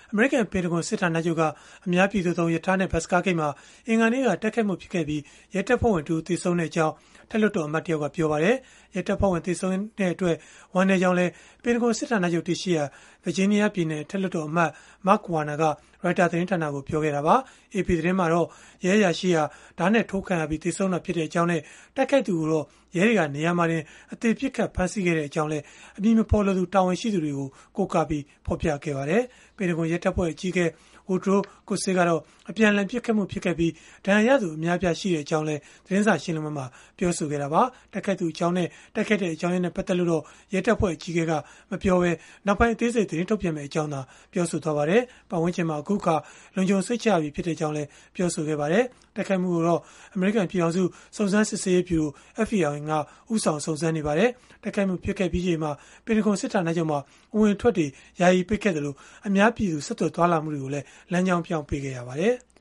အမေရိကန်ပင်တဂွန်စစ်ဌာနချုပ်ကအများပြည်သူသုံးရထားနဲ့ဘတ်စကားဂိတ်မှာအင်္ဂါနေ့ကတိုက်ခိုက်မှုဖြစ်ခဲ့ပြီးရဲတပ်ဖွဲ့ဝင်တူသေဆုံးတဲ့အကြောင်းထက်လွှတ်တော်အမတ်တယောက်ကပြောပါတယ်။ရဲတပ်ဖွဲ့ဝင်သေဆုံးတဲ့အတွက်ဝမ်းနည်းကြောင်းလည်းပင်တဂွန်စစ်ဌာနချုပ်တရှိရာဗာဂျီးနီးယားပြည်နယ်ထက်လွှတ်တော်အမတ် Mark Warner ကရိုက်တာသတင်းဌာနကိုပြောခဲ့တာပါ။ AP သတင်းမှာတော့ရဲအရာရှိဟာဓာတ်နဲ့ထိုးခံရပြီးသေဆုံးတာဖြစ်တဲ့အကြောင်းနဲ့တိုက်ခိုက်သူကိုတော့ရဲတွေကနေရာမှာတင်အသေးပစ်ခတ်ဖမ်းဆီးခဲ့တဲ့အကြောင်းလည်းအမည်မဖော်လိုသူတာဝန်ရှိသူတွေကိုကိုးကားပြီးဖော်ပြခဲ့ပါတယ်။ပင်တဂွန်ရဲတပ်ဖွဲ့အကြီးအကဲWoodrow Kusse ကတော့အပြန်အလှန်ပစ်ခတ်မှုဖြစ်ခဲ့ပြီးဒဏ်ရာရသူအများအပြားရှိတဲ့အကြောင်းလည်းသတင်းစာရှင်းလင်းပွဲမှာပြောဆိုခဲ့တာပါ။တိုက်ခိုက်သူအကြောင်းနဲ့တိုက်ခိုက်တဲ့အကြောင်းရင်းနဲ့ပတ်သက်လို့တော့ရဲတပ်ဖွဲ့အကြီးအကဲကမပြောဘဲနောက်ပိုင်းအသေးစိတ်သတင်းထုတ်ပြန်မယ့်အကြောင်းသာပြောဆိုသွားပါတယ်။ပတ်ဝန်းကျင်မှာအခုအခါလုံခြုံစိတ်ချရပြီဖြစ်တဲ့အကြောင်းလည်းပြောဆိုခဲ့ပါတယ်။တိုက်ခိုက်မှုကိုတော့အမေရိကန်ပြည်ထောင်စုစုံစမ်းစစ်ဆေးရေးဗျူရို FBI ကဦးဆောင်စုံစမ်းနေပါတယ်။တိုက်ခိုက်မှုဖြစ်ခဲ့ပြီးချိန်မှာပင်တဂွန်စစ်ဌာနချုပ်မှာအဝင်ထွက်တွေယာယီပိတ်ခဲ့တယ်လို့အများပြည်သူဆက်သွယ်သွားလာမှုတွေကိုလည်းလမ်းကြောင်းပြောင်းပေးခဲ့ရပါတယ်။